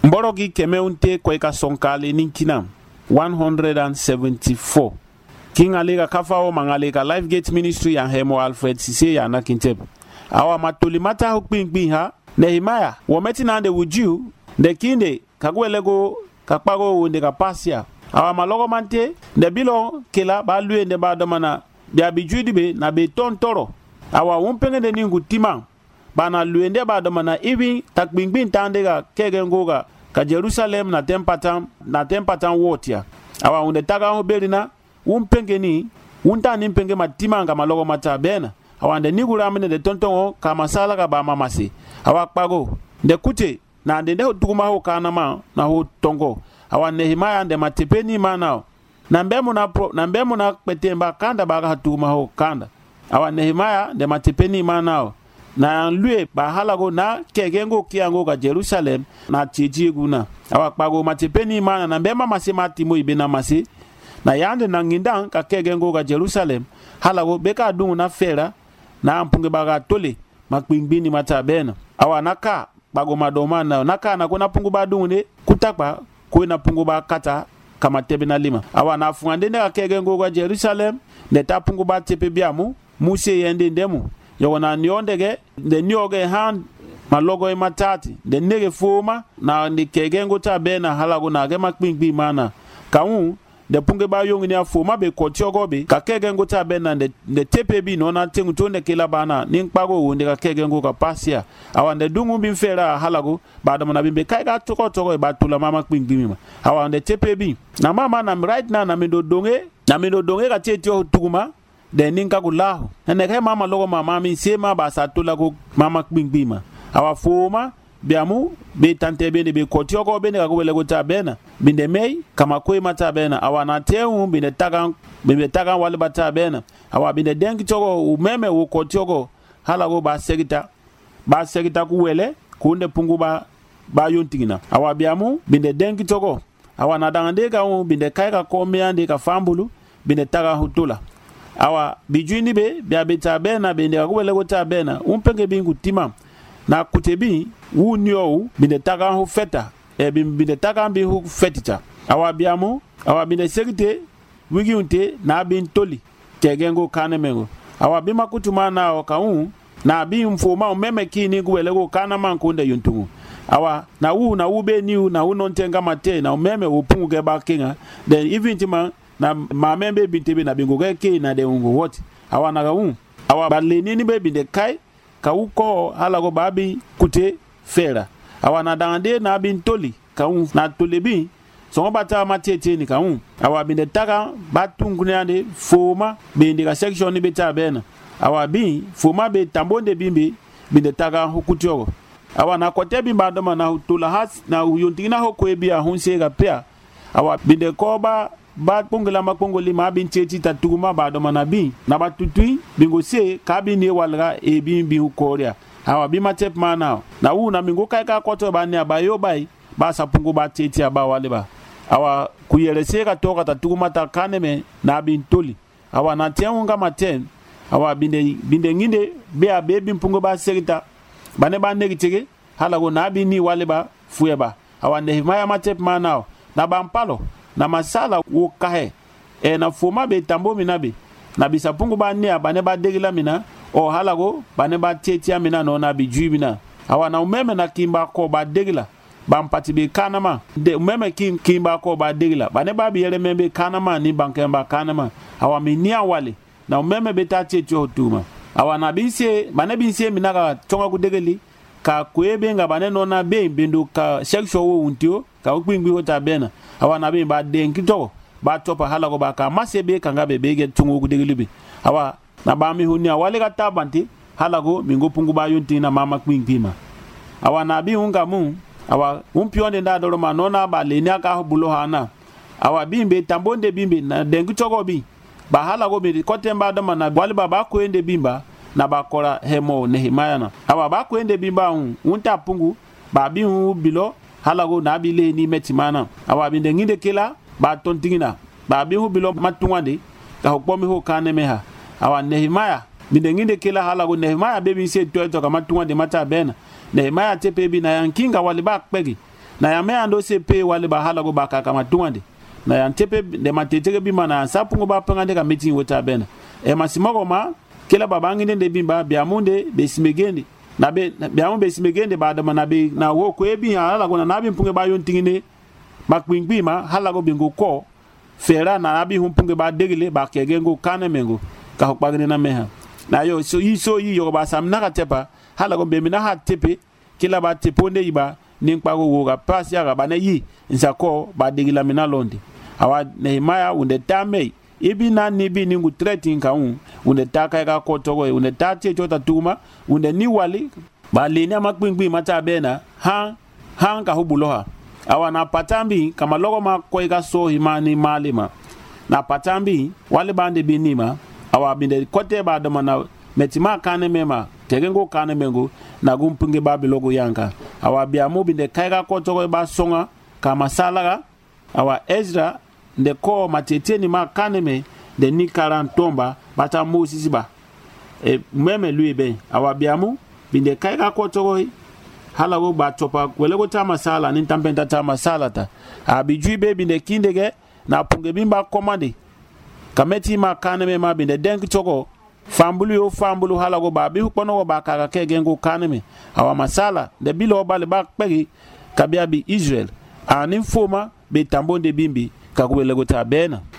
mborogi keme unte kweka sonkale ninkina 174 king alega kafao mangalega Life Gate Ministry ya hemo Alfred Sise ya nakintep awa matuli mata hukpingbi ha Nehemiah wometi nande wujiu de kinde kagwelego kakpago wonde kapasia awa malogo mante de bilo kila balue de badomana bia bijudibe na betontoro awa wumpenge de ningu timang bana luende badomana ibi takbingbin tandega kegengoga ka Jerusalem na tempatan wotia awa unde taga hoberina wumpenge ni wunta ni mpenge matimanga malogo mata bena awa nde nigura amene de tontongo kama sala ka ba mamasi awa kpago de kute na nde tukuma ho kanama na ho tongo awa Nehemiah nde matepeni manao na mbemu na petemba kanda baga hatuma ho kanda awa Nehemiah nde matepeni manao na lue bahalago na kegengo kiango ka Jerusalem na chijiguna awa kpago matepeni mana na mbema masema timo ibena masi na yande na ngindan ka kegengo ka Jerusalem halago beka dungu na fera na ampunge baga tole makpingbini matabena awa naka bago madomana naka na kuna pungu badungu ne kutakba kuina pungu ba kata kama tebe na lima awa na fungande ka kegengo ka Jerusalem ne ta pungu ba tepe biamu muse yende ndemu yona niondege de nyoge han malogo matati de nege fuma na ndi kegengo ta bena halago na ge makpingbi mana kaun de punge ba yongi ni afuma be kotiogo be ka kegengo ta bena de tepe bi no na tengu tonde kila bana ninkpago wonde ka kegengo ka pasia awande dungu bi fera halago ba da mana bimbe kai ga toko ba tula mama kpingbi ma awande tepe bi na mama na right na mindo donge ka tetio tuguma de ninka kulahu ene kai mama logo mama mi sema ba satula ko mama kpingbima awa foma biamu be tante be be kotiogo be ne ka wele go ta bena binde mei kama ko mata bena awa na teu binde tagan wale bata bena awa binde dengi togo umeme wo kotiogo halago ba segita ku wele kunde pungu ba yontingina awa biamu binde dengi togo awa na dangande ka binde kai ka komeande ka fambulu binde taga hutula awa bijuini be bia beta bena bende akubele gota bena umpenge bingu timam na kutebi wu nyo binde taga hu feta binde taga bi hu fetita awa biamu awa binde segite wigi unte na bin toli kegengo kanemengo awa bima kutuma na okaun na bi mfoma umeme kini kubele go kanama kunde yuntungu awa na wu be niu na wu nontenga mate na umeme upungu ke bakinga then even tima na mamembe bintebe na bingo ke na de ungo what awa na gaun awa baleni ni be binde kai ka uko halago babi kute fera awa na dande na bin toli ka un na tolebi so bata matete ni ka un awa binde taga batungunande foma binde ka section ni beta bena awa bi foma be tambonde bimbe binde taga hukutyo awa na kote bimba doma na tula has na yontina hokwe a hunse ga pia awa binde koba ba pongela makongoli ma bin cheti tatuguma ba do manabi na batutui bingo se kabi ne walga e bi ukoria awa bi matep mana na wu na mingo kai ka koto ba ne abayo bai ba sapungu ba cheti aba wale ba awa kuyelese ka toka tatuguma ta kaneme na bin toli awa na tianunga maten awa binde nginde be a be bin pungo ba serita bane ba negitege halago na bi ni wale ba fueba awa Nehemiah matep mana na bampalo na masala wo kahe na foma be tambo minabe na bisapungu ba ne abane ba degila mina o halago bane ba tetia mina no na biju mina awa na umeme na kimba ko ba degila ba mpati be kanama de umeme kimba ko ba degila bane ba bi yele membe kanama ni bankemba kanama awa minia wale na umeme be ta tetio tuma awa na binse mina ka tonga ku degeli ka kwebe nga bane no na be bindu ka section wo untio ka ukpingbi hota bena awa na be ba denki to ba topa halago ba ka masebe kanga be bege tungu kudegilibi awa na ba mi hunia wale ka tabanti halago mingo pungu ba yunti na mama kpingpima awa na bi hunga mu awa umpionde nda doro ma nona ba le nya ka bulo hana awa bimbe tambonde bimbe na denki togo bi ba halago be kotemba do na wale ba ko ende bimba na ba kora hemo Nehemiah na awa ba ko ende bimba unta pungu ba bi hu bilo halago na bile ni metimana awa binde nginde kila ba tontingina ba bi hu bilo matungwande ka hokpomi ho kanemeha awa Nehemiah binde nginde kila halago Nehemiah be bi se to ka matungwande mata bena Nehemiah tepe bi na yankinga wale ba kpegi na ya me ando se pe wale ba halago ba ka kama tuande na ya tepe de matetere bimba na sapungo ba pangande ka meeting wota bena e masimogo ma kila babangi de bimba biamunde besimegende na be biamu besimegende ba da na be na wo ko ebi halago na bi mpunge ba yontingine makpingbi ma halago bingo ko fera na abi humpunge ba degile ba kegengo kanemengo ka hokpagene na meha na yo so yi yo ba samna ka tepa halago be mina ha tepe kila ba teponde iba ninkpago wo ga pass ya ba na yi nsako ba degila mina londi awa Nehemia unde tame ibi na nibi ningu threatening ka unde taka ka kotogo unde tatie chota tuma unde ni wali ba lenia makpingbi mata bena ha ka hubuloha awa na patambi kama logo ma koiga so himani malima na patambi wale bande binima awa binde kote ba da mana metima kane mema tegengo kane mengo na gumpunge babi logo yanka awa biamu binde kaiga kotogo ba songa kama salaga awa Ezra nde ko mateteni ma kane me de ni karantomba bata Moses ba meme lui be awa biamu binde kaiga kotogo halago ba topa welego tama sala ni tampenta tama sala ta abijui be binde kindege na punge bimba komande kameti ma kaneme ma binde denk togo fambulu halago ba bi hukpono ba kaka kegengo kaneme awa masala de bilo bale ba pegi kabia bi Israel anin foma be tambonde bimbi ka welego ta bena